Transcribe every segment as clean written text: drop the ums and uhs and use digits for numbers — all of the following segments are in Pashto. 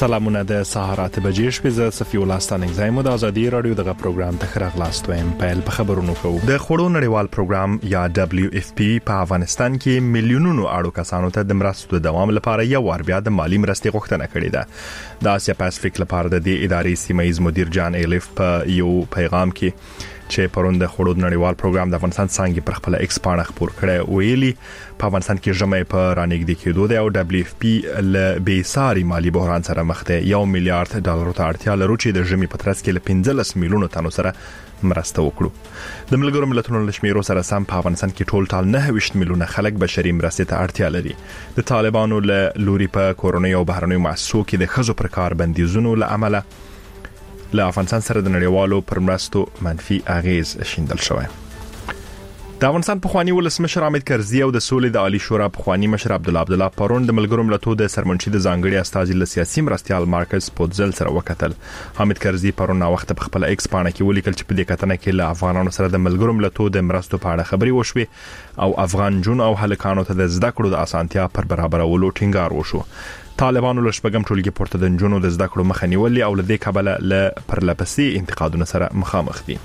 سلامونه د سهارات بجې شپې ز صفي الله ستانګ زایم د ازادي رادیو دغه پروګرام ته خراغلاست وایم په خبرونو کوو د خړو نړیوال پروګرام یا WFP په افغانستان کې میلیونونو اړو کسانو ته د مرستو د دوام لپاره یو ور بیا د مالی مرستې غوښتنه کړې ده د آسیا پاسفیک لپاره د ادارې سیمایي مدیر جان ایلیف په یو پیغام کې چې پروند د خړو نړیوال پروګرام د افغانستان څنګه پر خپل ایکس پاڼه خبر کړي ویلي په افغانستان کې جمعې په رانګدي کېدو د WFP ل بیساري مالی بحران سره مخ ده $1 میلیارډ ته اړتیا لري چې د جمعې په ترڅ کې ل 15 میلیونو تنو سره مرسته وکړو د ملګرو ملتونو له شمیرو سره سم په افغانستان کې ټول ټال 9 میلیونه خلک بشري مرستې ته اړتیا لري د طالبانو له لوري په کورونی او بهرنیو مؤسسو کې د خزو پر کار بندیزونو له عمله له افغانستان سره د نړیوالو پر مرستو منفي اغیز شیندل شوی د افغانستان پخوانی ولسمشر حامد کرزي او د سولې د عالی شورا پخوانی مشر عبدالله پرون د ملګرو ملتونو د سرمنشي د ځانګړي استازي له سیاسي مرستيال مارکس پوتزل سره وکتل حامد کرزي پرون وخت په خپل ایکس پاڼه کې ولیکل چې په دې کتنه کې له افغانانو سره د ملګرو ملتونو د مرستو په اړه خبري وشوي او افغان جون او هلکانو ته د زده کړو د اسانتیا پر برابرولو ټینګار وشو طالبانو له شپږم ټولګي پورته د جنونو د زده کړو مخه نیولې او له دې کبله له پرلپسې انتقادونو سره مخامخ دي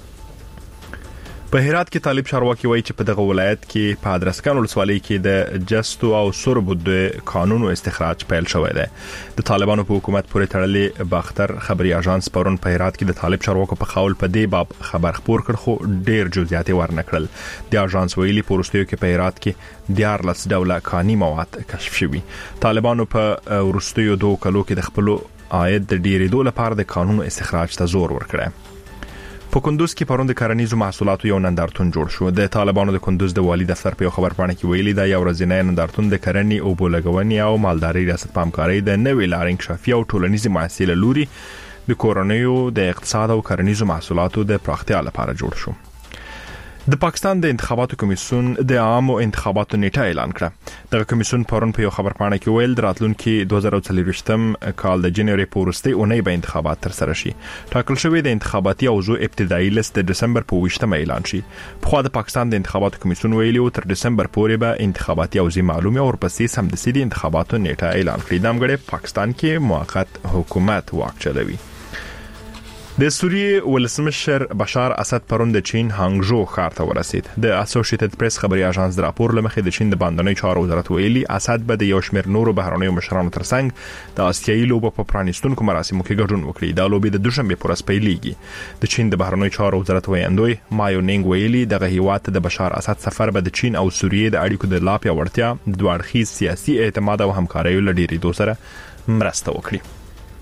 په هرات کې طالب چارواکي وایي چې په دغه ولایت کې په ادرسکان ولسوالۍ کې د جستو او سربو د قانونو استخراج پیل شوی دی د طالبانو په حکومت پورې تړلې باختر خبري اژانس پرون په هرات کې د طالب چارواکو په خول په دې باب خبر خبر کړ خو ډېر جزئیات ورنکړل د اژانس ویلي پورستیو کې په هرات کې 14 ډوله قانوني مواد کشف شوي طالبانو په ورستیو 2 کلو کې د خپل عاید د ډیریدو لپاره د قانونو استخراج ته زور ورکړ په کندوز کې پروند کرنیزو محصولاتو یو نندارتون جوړ شو د طالبانو د کندوز د والی دفتر په خبر پاڼه کې ویلي دا یو ورځنی نندارتون د کرنې او بولګونی او مالداري ریاست پامکاري د نوې لارنګ شفافي او ټولنیزي محصول لوري د کورونیو د اقتصاد او کرنیزو محصولاتو د پراختیا لپاره جوړ شو د پاکستان د انتخاباتو کمیسیون د عامو انتخاباتو نیټه اعلان کړه د کمیسیون پرون په خبر پاڼه کې ویل راتلونکي 2023م کال د جنوري پورسته اونۍ به انتخابات تر سره شي ټاکل شوی د انتخاباتي اوضاع ابتدایي لیست د دسمبر په 28 اعلان شي په خوا د پاکستان د انتخاباتو کمیسیون ویلي تر دسمبر پورې به انتخاباتي اوضاع معلومه او ورپسې سمدستي د انتخاباتو نیټه اعلان کړي د امګړې پاکستان کې موقت حکومت واک چلوي د سوریې ولسمشر بشار اسد پرون د چین هانګژو ښار ته ورسید د اسوسییټډ پریس خبري اژانس د راپور لمخې د چین د باندنۍ چارو وزارت ویلي اسد به د یو شمېر نورو بهرنیو مشرانو ترڅنګ د آسیایي لوبو په پرانیستونکو مراسمو کې ګډون وکړي دا لوبي د دوشنبه پر ورځ پیلېږي د چین د بهرنیو چارو وزارت ویاندوی مایو نینګ ویلي دغه هیواد د بشار اسد سفر به د چین او سوریې د اړیکو د لا پیاوړتیا د دوړخي سیاسي اعتماد او همکارۍ لړۍ دوه سره مرسته وکړي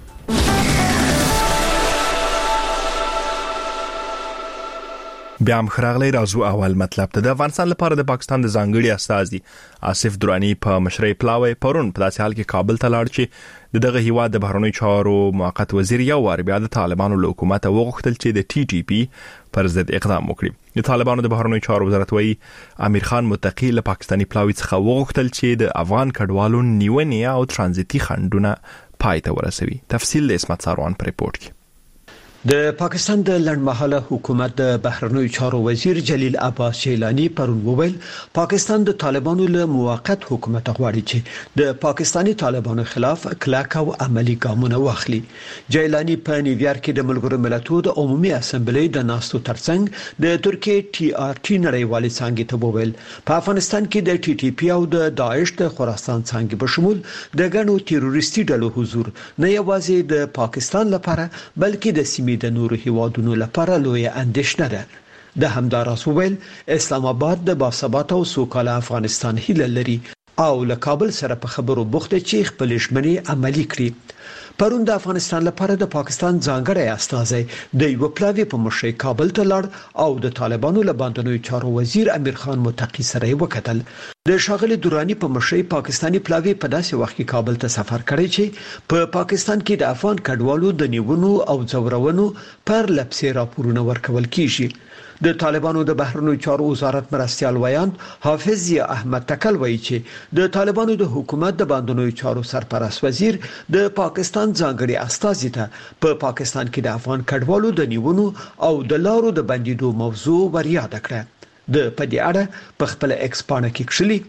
بیا هم خراغلی راځو اول مطلب ته د افغانستان لپاره د پاکستان د ځانګړي استازي آصف درانی په مشرۍ پلاوی پرون په داسې حال کې کابل ته لاړ چې دغه هیواد د بهرنیو چارو موقت وزیر یو ور بیا د طالبانو له حکومت وغوښتل چې د TTP پر ضد اقدام وکړي د طالبانو د بهرنیو چارو وزارت وایي امیر خان متقی له پاکستاني پلاوی څخه وغوښتل چې د افغان کډوالو نیونې او ترانزیتي خنډونه پای ته ورسوي تفصیل د اسمت ساروان پر ریپورت کې د پاکستان د لړمحاله حکومت د بهرنیو چارو وزیر جلیل عباس جیلانی پرون وویل پاکستان د طالبانو له موقت حکومت غواړي چې د پاکستاني طالبانو خلاف کلک او عملی ګامونه واخلي جیلانی په نیویارک کې د ملګرو ملتونو د عمومي اسمبلی د ناستو ترڅنګ د ترکیه TRT نړیوالې څنګه ته وویل په افغانستان کې د TTP او د داعش د خراسان څنګه بشمول د ګڼو تروریستي ډلو حضور نه یوازې د پاکستان لپاره بلکې د د نورو هیوادونو لپاره لوی اندېښنه ده د همداراز ویل اسلام آباد د باثبات او سوکاله افغانستان هیله لري او له کابل سره په خبرو بوخته چې خپل ژمنې عملي کړي پرون د افغانستان لپاره د پاکستان ځانګړی استازی د یو پلاوی په مشرۍ کابل ته لاړ او د طالبانو له باندنیو چارو وزیر امیر خان متقی سره وکتل د شاغلي دورانی په مشرۍ پاکستاني پلاوی په داسې وخت کې کابل ته سفر کړی چې په پاکستان کې د افغان کډوالو د نیونو او ځورونو پر لپسې راپورونه ورکول کیږي د طالبانو د بهرنیو چارو وزارت مرستيال ویان حافظ ضیا احمد تکل وایي چې د طالبانو د حکومت د باندنیو چارو سرپرست وزیر د پاکستان ځانګړي استازي ته په پاکستان کې د افغان کډوالو د نیونو او د لارو د بندیدو موضوع ور یاد کړه د پدې اړه په خپل ایکس پاڼه کې کښلي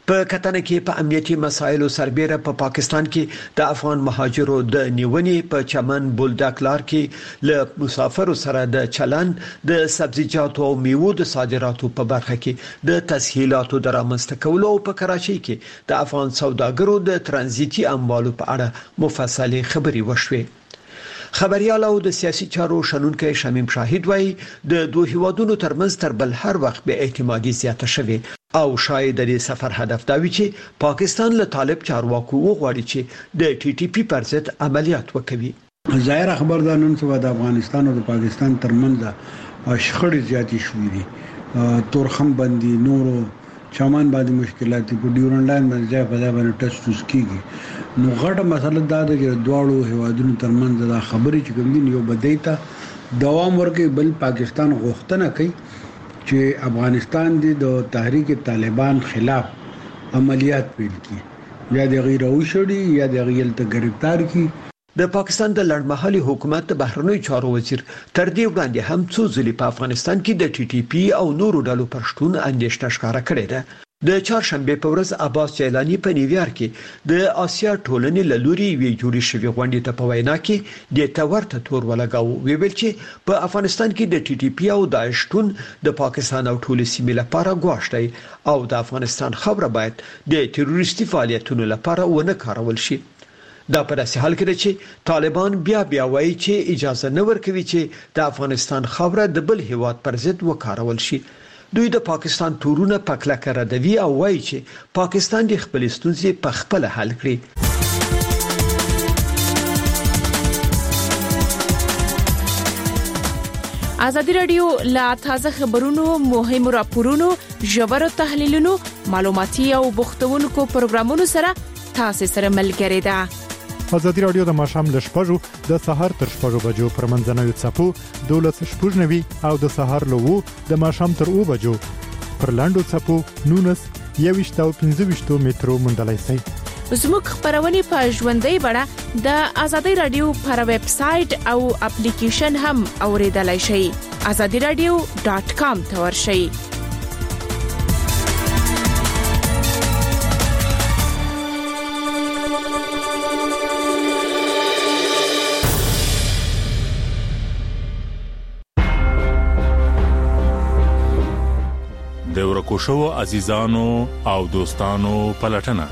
په کتنه کې په امنیتي مسایلو سربېره په پاکستان کې د افغان مهاجرو د نیونې په چمن بولډاکلار کې له مسافرو سره د چلن د سبزیجاتو او میوو د صادراتو په برخه کې د تسهیلاتو د رامنځته کولو او په کراچۍ کې د افغان سوداګرو د ترانزیتي اموالو په اړه مفصلي خبري وشوه. خبريال او د سیاسي چارو شنونکو شمیم شاهد وایي د دوه هیوادونو ترمنځ تر بل هر وخت به اعتمادي زیاته شوه او شاید د سفر هدف دا وي چې پاکستان له طالب چارواکو وغواړي چې د ټي ټي پی پر ضد عملیات وکړي. ظاهر خبر دا نن څه د افغانستان او د پاکستان ترمنځ شخړې زیاتې شوې دي. تورخم بندي نورو چمن باندې مشکلات په ډیورنډ لاین باندې ځای په ځای باندې ټچ کیږي. نو غټه مسله دا ده چې دواړو هیوادونو ترمنځ دا خبرې چې کوم دي یو بدایته دوام ورکړي بل پاکستان غوښتنه کوي چې افغانستان د تحریک طالبان خلاف عملیات پیل کړي یا د غیر اوشړي یا د غیر ته گرفتار کړي. د پاکستان د لړمحلي حکومت د بهرنیو چارو وزیر تر دې وړاندې هم څو ځلې په افغانستان کې د ټي ټي پی او نورو ډلو پر شتون اندېښنه ښکاره کړې ده. د چهارشنبه په ورځ عباس جیلانی په نیویارک کې د آسیا ټولنې له لوري وی جوړې شوې غونډې ته په وینا کې د تورته تور ولګاو ویل چې په افغانستان کې د ټي ټي پی او داعش شتون د پاکستان او ټول سیمې لپاره ګواښ دی او د افغانستان خبره باید د تروریستي فعالیتونو لپاره ونه کارول شي. دا په داسې حال کې چې طالبان بیا وایي چې اجازه نه ورکوي چې د افغانستان خبره د بل هیواد پر ضد وکارول شي. دوی د پاکستان تورونه په کلکه ردوي او وایي چې پاکستان د خپل ستونزې په خپل حل کړي. ازادي رادیو لا تازه خبرونو مهمو راپورونو ژورو تحلیلونو معلوماتي او بوختونکو پروګرامونو سره تاسو سره ملګری ده. ازادي رادیو د ماښام ل شپږو د سهار تر شپږو بجو پر منځنوي څپو 12:09 او د سهار له 2 د ماښام تر 2 بجو پر لاندو څپو 19 او 15 مترو مندلای سي. زموږ خبرونه په ژوندۍ بڼه د ازادي رادیو پر ویب سټ او اپلیکیشن هم اوریدلای شئ. azadiradio.com ته ورشئ. د ورکوشو عزیزانو او دوستانو پلټنه.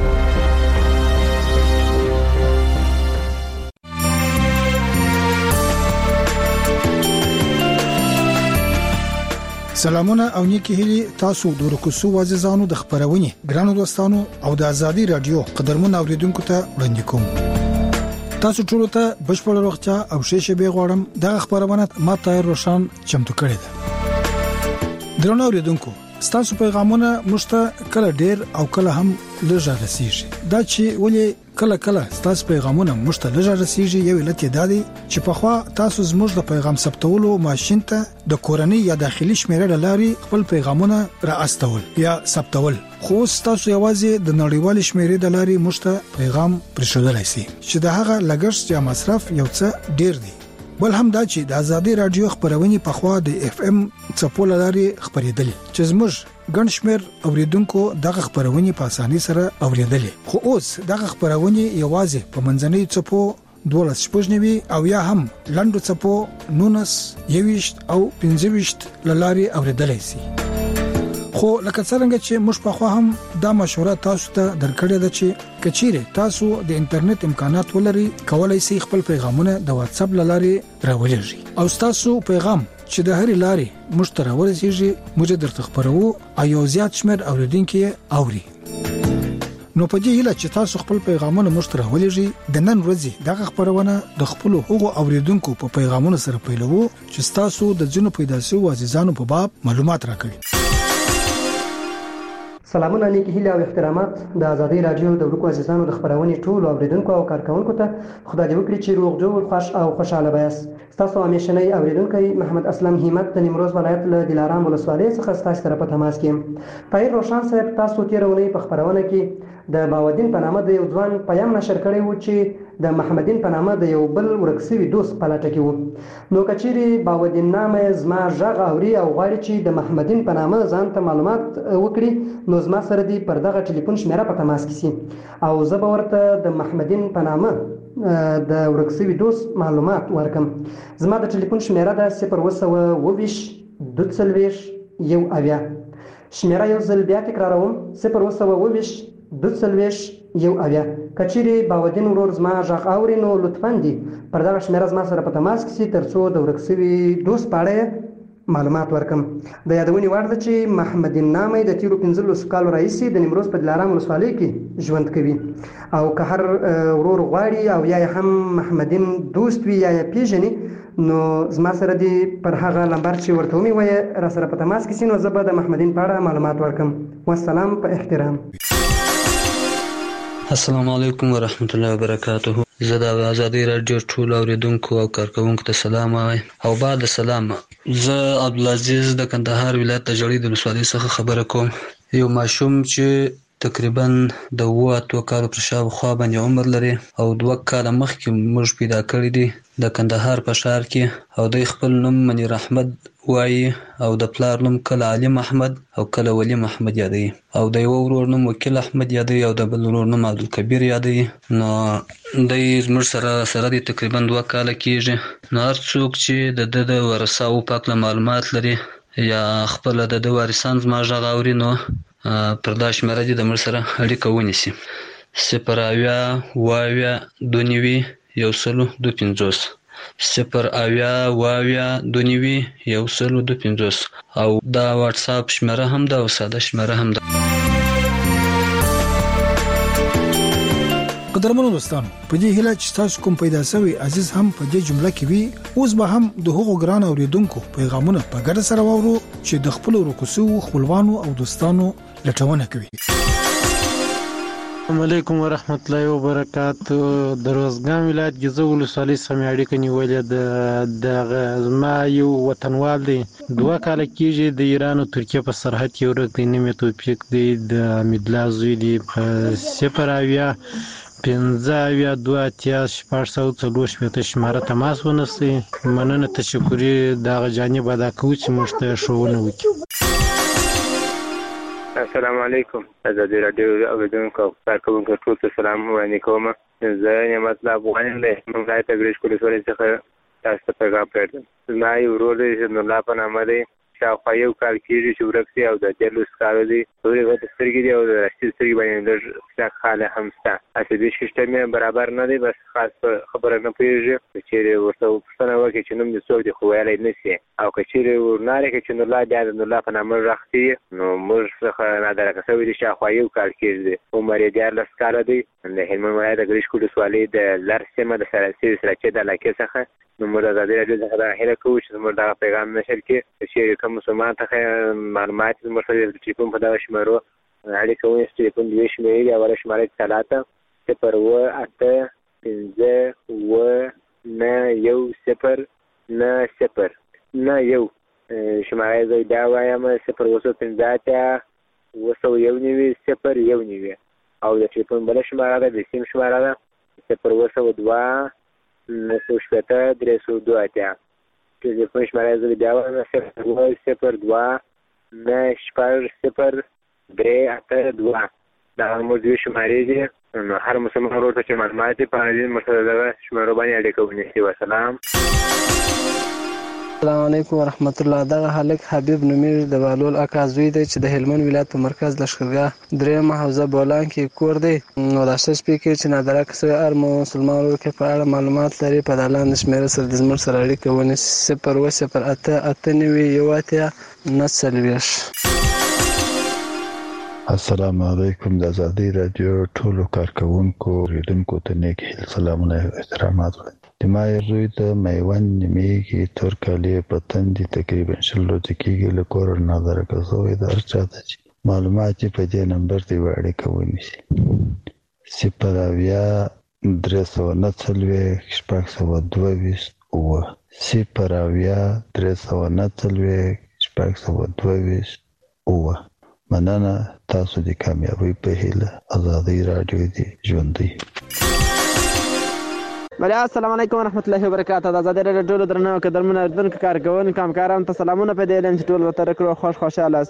سلامونه او نیکی هیلي تاسو د ورکوشو عزیزانو د خبرونه ګرانو دوستانو او د ازادي رادیو قدرمن اوریدونکو ته وړاندې کوم. تاسو ټول ته بشپړ وروختیا او شیشه به غواړم د خبرونه ما طاهر روشن چمتو کړی ده. درنو اوریدونکو ستاسو پیغامونه مشته کله ډیر او کله هم لږه رسیږي. دا چې ولې کله ستاسو پیغامونه مشته لږه رسیږي یو علت دی چې په خوا تاسو زموږ د پیغام ثبتولو ماشين ته د کورنۍ یا داخلي شمیره لاري خپل پیغامونه را استول یا ثبتول. خو تاسو یوازې د نړیوال شمیرې د لاري مشته پیغام پرېښودلای شئ چې د هغه لګښت یا مصرف یو څه ډیر دی. بل هم دا چې د ازادي رادیو خبرونه په خوا د اف ام چپول لري خبرېدل چې زموږ ګڼ شمیر اوریدونکو دغه خبرونه په اساني سره اوریدل. خو اوس دغه خبرونه یوازې په منځنۍ چپو 12 او یا هم لاندو چپو 19 او 15 لاري اوریدل شي. خو لکه څنګه چې موږ په خوا هم دا مشوره تاسو ته درکړې ده چې کچيره تاسو د انټرنیټ امکانات ولري کولای شئ خپل پیغامونه د واتس اپ لاري راولېږئ او تاسو پیغام چې د هرې لاري موږ ته راورسیږي موږ درته خبرو او یو زیات شمیر اوریدونکو اوري. نو په دې هیله چې تاسو خپل پیغامونه موږ ته راولېږئ د نن ورځې دغه خبرونه د خپل حقوق اوریدونکو په پیغامونو سره پیلوو چې تاسو د جنو پیدا شو عزیزانو په باب معلومات راکړئ. سلامونه نیکی هیله او احترامات د ازادي رادیو د ورکو عزیزانو د خبرونه ټول اوریدونکو او کارکونکو ته خدای دې وکړي چې روغ جوړ خوش او خوشاله وایاست. تاسو همیشنی اوریدونکو محمد اسلم همت د نیمروز ولایت له دلارام ولسوالۍ څخه تاسو سره په تماس کې. طاهر روشن صاحب تاسو تیرونی په خبرونه کې د باودین په نامه د یو ځوان پیغام نشر کړی و چې د محمدین په نامه د یو بل ورکسوي دوست په لټه کې وو. نو کچېرې باودین نامه زما غږ اوري او غواړي چې د محمدین په نامه ځان ته معلومات وکړي نو زما سره دی پر دغه ټلیفون شمیره په تماس کې سي او زه به ورته د محمدین په نامه د ورکسوي دوست معلومات ورکم. زما د ټلیفون شمیره ده 020 22 1 شمیره یو ځل بیا تکراروم 020 22 1 کچېرې باودین ورور زما غږ اوري نو لطفاً دی پر دغه شمیره زما سره په تماس کې سي ترڅو د ورکسوي دوست په اړه معلومات ورکم. د یادونې وړ ده چې محمدین نامه د تیرو 15 کالو راهیسې د نیمروز په دلارام ولسوالۍ کې ژوند کوي او که هر ورور غواړي او یا هم محمدین دوست وي یا پیژني نو زما سره دی پر هغه نمبر چې ورته ومي وایي را سره په تماس کې سي نو زه به د محمدین په اړه معلومات ورکم. والسلام په احترام. السلام علیکم ورحمت الله وبرکاته. زه د آزادۍ رادیو ټول اوریدونکو او کارکونکو ته سلام وایم او بعد سلام. زه عبدالعزیز د کندهار ولایت د جړۍ د ولسوالۍ څخه خبره کوم. یو ماشوم چې تقریبا د 7 کالو پر شاوخوا باندې عمر لري او 2 کاله مخکې موږ پیدا کړی دی د کندهار په ښار کې او د خپل نوم منیر احمد وایي او د پلار نوم کله علیم احمد او کله ولی محمد یادوي او د یو ورور نوم وکیل احمد یادوي او د بل ورور نوم عبدالکبیر یادوي. نو دی زموږ سره دی تقریبا 2 کاله کېږي. نو هر څوک چې د ورثاو په هکله معلومات لري یا خپله د وارثان زما غږ اوري نو پر دا شمیره دې د موږ سره اړیکه ونیسي 020 او دا واتساپ شمیره هم ده او ساده شمیره هم ده. قدرمنو دوستانو په دې هیله چې تاسو کوم پیدا شوی عزیز هم په دې جمله کې وي اوس به هم د هغو ګران اوریدونکو پیغامونه په ګډه سره واورو چې د خپل ورکوسو خپلوانو او دوستانو لټونه کوي. السلام علیکم ورحمت الله وبرکاتو. د روزګان ولایت ګیزو ولسوالۍ سمې اړیکه نیولې د زما یو وطنوال دی 2 کاله کېږي د ایران او ترکیه په سرحد کې ورک دی. نوم یې توفیق دی د حمیدالله زوی دی. 020 شماره تماس ونیسئ. مننه تشکري دغه جانب ادا کوو چې موږ ته ښوونه وکړي. السلام علیکم. آزادۍ رادیو اوریدونکو او کارکونکو ټول ته سلام وړاندې کوم. زه نعمت الله افغان یم د موږ ولایت ګریش ولسوالۍ څخه تاسو ته پیغام پرېږدم. زما یو ورور دی چې نور الله په نامه دی شاوخوا 1 کال کېږي چې ورک دی او د 13 کالو دی. تورې غټې سترګې دي او د راشدې سترګې باندې لږ کلک خاله هم شته. عصبي سیسټم یې برابر نه دی بس خاص خبره نه پوهېږي. که چېرې ورته پوښتنه وکړي چې نوم دې څوک دی خو ویلی نه شي او که چېرې ورنارې کړي چې نورالله بیا د نورالله په نامه غږ کړي نو موږ څخه نادرکه شوی دی شاوخوا 1 کال کېږي دی. عمر یې 14 کاله دی. د هلمند ولایت د ګریش ولسوالۍ د لر سیمه د سراسري سراچې د علاقې څخه نو موږ د آزادۍ راډیو څخه دا هیله کوو چې زموږ دغه پیغام نشر کړي. که چېرې کوم مسلمان څخه معلومات زموږ سره د ټلیفون په دغه شمېرو اړیکه ونیسي. ټلیفون 2 شمېرې دي. اوله شماره چې سلاته 018591090 شماره زه بیا وایم 015091019 او د ټلیفون بله شماره ده د سیم شماره ده 012 91302 ټلیفون شماره زه بیا وایم 020 دا موږ دوی شمارې دي. هر مسلمان ورور ته چې معلومات دي په اړه دې موږ سره دغه شمېرو باندې اړیکه ونیسي. وسلام. السلام علیکم ورحمت الله. دغه هلک حبیب نومیږي د بهلول اکا زوی دی چې د هلمند ولایت په مرکز لښکرګاه 3 حوزه بولان کې کور دی. نو دا څه سپیکر چې نادرکه شوی هر مسلمان ورور کې په اړه معلومات لري په دغه لاندې شمېره سره د زموږ سره اړیکه ونیسي 0208891 السلام علیکم. د آزادۍ رادیو ټولو کارکونکو اوریدونکو ته نیک هیل سلامونه او احترامات وړاندې. د ما زوی د میوند نیمېږي تور کالي په تندي تقریبا 20 ورځې کېږي له کوره نادرکه شوی د هر چا ته چې معلومات یې په دې نمبر ته یوه اړیکه ونیسي 02039 مننه. تاسو د کامیابی په هیله. آزادۍ رادیو دی ژوندۍ. بله السلام علیکم ورحمت الله وبرکاته. د آزادۍ راډیو ټولو درنو قدرمنو اوریدونکو کارکوونکو همکارانو ته سلامونه په دې اعلان چې ټول ورته کړو خوشاله